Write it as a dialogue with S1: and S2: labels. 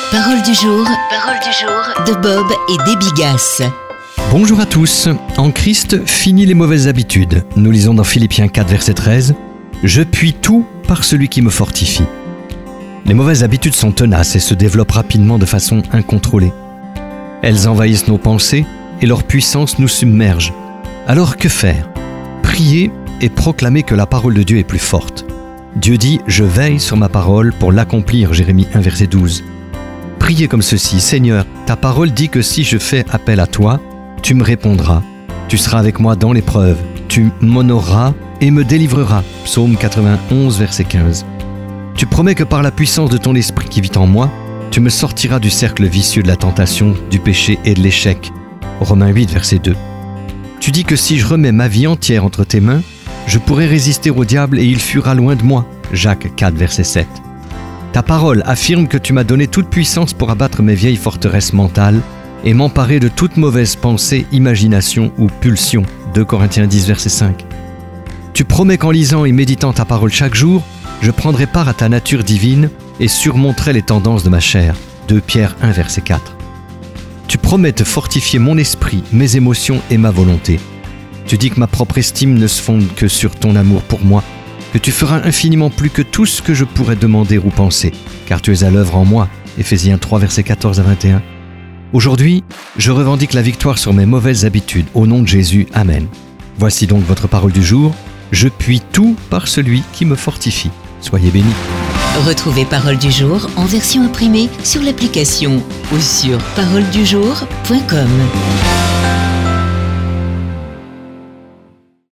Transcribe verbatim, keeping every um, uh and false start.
S1: Parole du jour, parole du jour de Bob et Debbie Gass.
S2: Bonjour à tous. En Christ, fini les mauvaises habitudes. Nous lisons dans Philippiens quatre, verset treize. « Je puis tout par celui qui me fortifie ». Les mauvaises habitudes sont tenaces et se développent rapidement de façon incontrôlée. Elles envahissent nos pensées et leur puissance nous submerge. Alors que faire ? Prier et proclamer que la parole de Dieu est plus forte. Dieu dit « Je veille sur ma parole pour l'accomplir » Jérémie un, verset douze. Priez comme ceci, « Seigneur, ta parole dit que si je fais appel à toi, tu me répondras. Tu seras avec moi dans l'épreuve. Tu m'honoreras et me délivreras. » Psaume quatre-vingt-onze, verset quinze. Tu promets que par la puissance de ton esprit qui vit en moi, tu me sortiras du cercle vicieux de la tentation, du péché et de l'échec. Romains huit, verset deux. Tu dis que si je remets ma vie entière entre tes mains, je pourrai résister au diable et il fuira loin de moi. Jacques quatre, verset sept. Ta parole affirme que tu m'as donné toute puissance pour abattre mes vieilles forteresses mentales et m'emparer de toute mauvaise pensée, imagination ou pulsion. deux Corinthiens dix, verset cinq. Tu promets qu'en lisant et méditant ta parole chaque jour, je prendrai part à ta nature divine et surmonterai les tendances de ma chair. deux Pierre un, verset quatre. Tu promets de fortifier mon esprit, mes émotions et ma volonté. Tu dis que ma propre estime ne se fonde que sur ton amour pour moi, que tu feras infiniment plus que tout ce que je pourrais demander ou penser, car tu es à l'œuvre en moi. Éphésiens trois, versets quatorze à vingt et un. Aujourd'hui, je revendique la victoire sur mes mauvaises habitudes. Au nom de Jésus, Amen. Voici donc votre parole du jour. Je puis tout par celui qui me fortifie. Soyez bénis.
S1: Retrouvez Parole du jour en version imprimée sur l'application ou sur parole du jour point com.